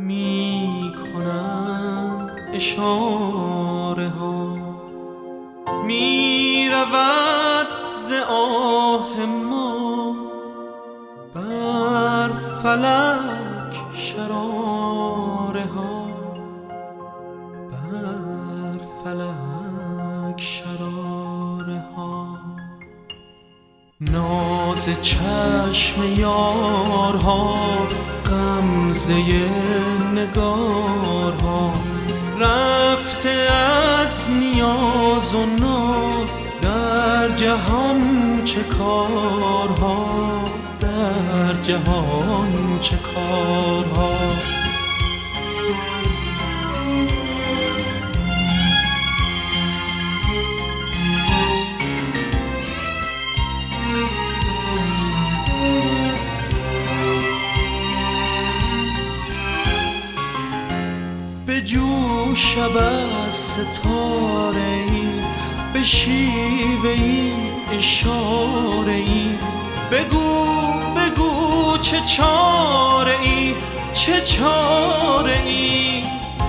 می کنند اشاره ها، می رود ز آه ما بر فلک شراره ها، بر فلک شراره ها. ناز چشم یارها، غمزه نگارها، رفته از نیاز و ناز در جهان چه کارها، در جهان چه کارها. به جوش از ستاره ای، به شیوه ای اشاره ای، بگو بگو چه چاره ای، چه چاره ای.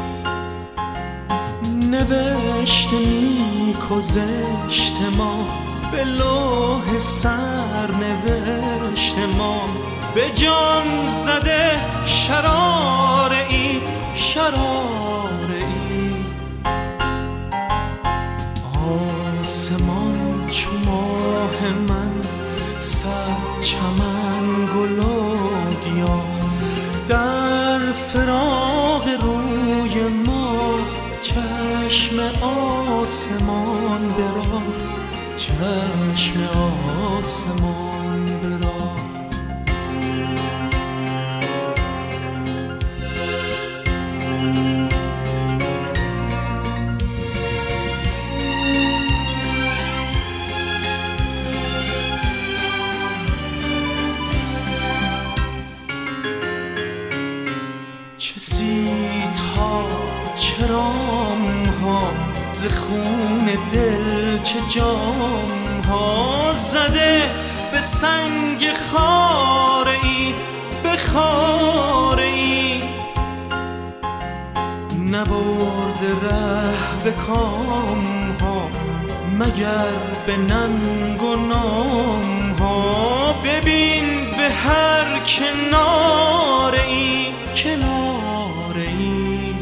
نوشته نیک و زشت ما به لوح سر نوشت ما، به جان زده شراره ای، شراره ای. آسمان چو ماه من، صد چمن گل و گیاه، در فراق روی ما چشم آسمان برا، چشم آسمان برا. چه سیدها، چه رامها، ز خون دل چه جامها، زده به سنگ خاره ای، به خاره ای. نبرده ره به کامها، مگر به ننگ و نامها. ببین به هر کناره ای، کناره ای.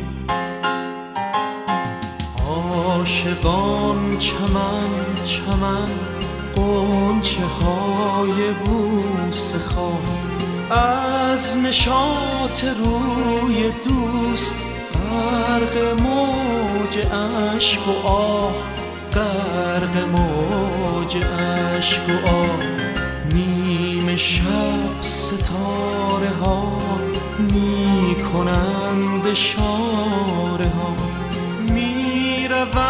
عاشقان چمن چمن، غنچه های بوسه خواه، از نشاط روی دوست غرق موج اشک و آه، غرق موج اشک و آه. نیم شب ستاره ها می کنند اشاره ها، می روند